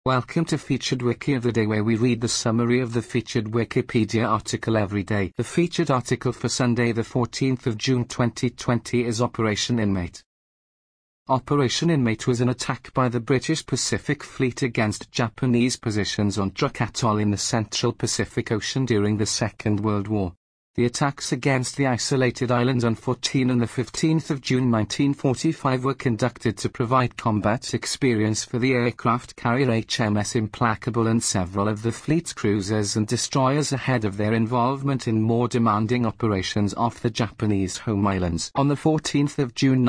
Welcome to Featured Wiki of the Day, where we read the summary of the featured Wikipedia article every day. The featured article for Sunday the 14th of June 2020 is Operation Inmate. Operation Inmate was an attack by the British Pacific Fleet against Japanese positions on Truk Atoll in the central Pacific Ocean during the Second World War. The attacks against the isolated islands on 14 and 15 June 1945 were conducted to provide combat experience for the aircraft carrier HMS Implacable and several of the fleet's cruisers and destroyers ahead of their involvement in more demanding operations off the Japanese home islands. On the 14th of June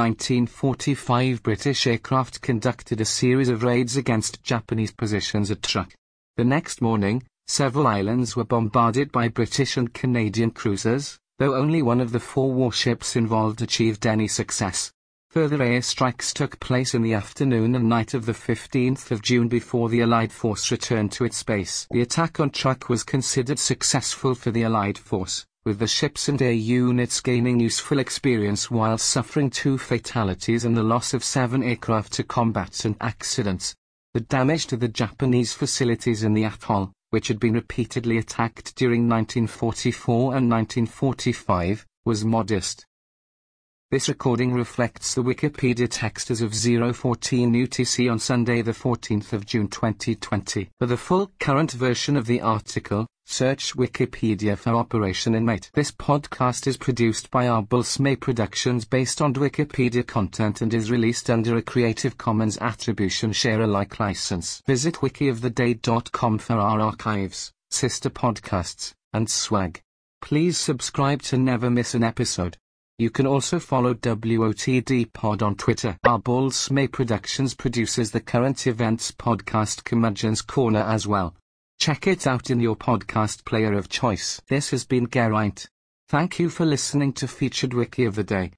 1945, British aircraft conducted a series of raids against Japanese positions at Truk. The next morning, several islands were bombarded by British and Canadian cruisers, though only one of the 4 warships involved achieved any success. Further airstrikes took place in the afternoon and night of the 15th of June before the Allied force returned to its base. The attack on Truk was considered successful for the Allied force, with the ships and air units gaining useful experience while suffering 2 fatalities and the loss of 7 aircraft to combats and accidents. The damage to the Japanese facilities in the atoll, which had been repeatedly attacked during 1944 and 1945, was modest. This recording reflects the Wikipedia text as of 0:14 UTC on Sunday the 14th of June 2020. For the full current version of the article, search Wikipedia for Operation Inmate. This podcast is produced by Arbulsme Productions based on Wikipedia content and is released under a Creative Commons Attribution Share Alike license. Visit wikioftheday.com for our archives, sister podcasts, and swag. Please subscribe to never miss an episode. You can also follow WOTD Pod on Twitter. Arbulsme Productions produces the current events podcast Curmudgeon's Corner as well. Check it out in your podcast player of choice. This has been Geraint. Thank you for listening to Featured Wiki of the Day.